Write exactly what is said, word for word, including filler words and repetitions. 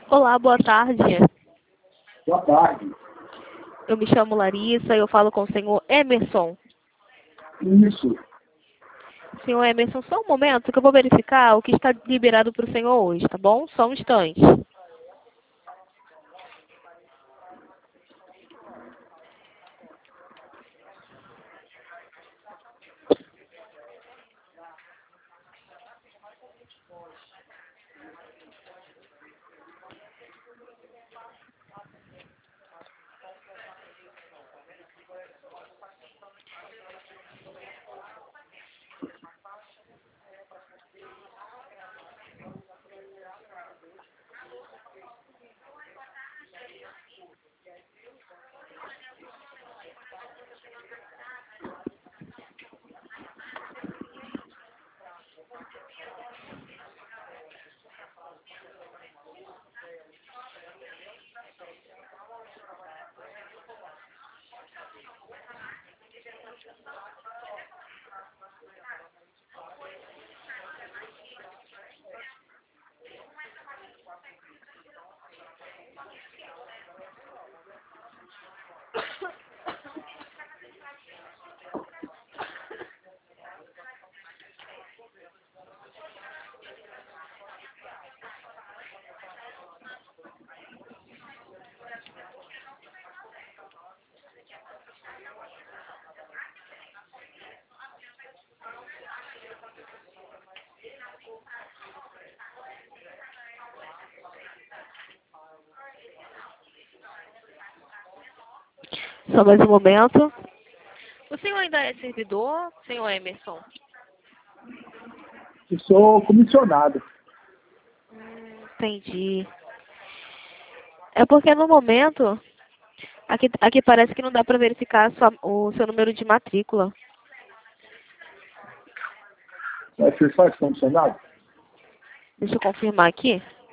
Olá, boa tarde. Boa tarde. Eu me chamo Larissa e eu falo com o senhor Emerson. Isso. Senhor Emerson, só um momento que eu vou verificar o que está liberado para o senhor hoje, tá bom? Só um instante. Só mais um momento. O senhor ainda é servidor, senhor Emerson? Eu sou comissionado. Hum, entendi. É porque no momento, aqui, aqui parece que não dá para verificar a sua- o seu número de matrícula. Mas você faz comissionado? Deixa eu confirmar aqui.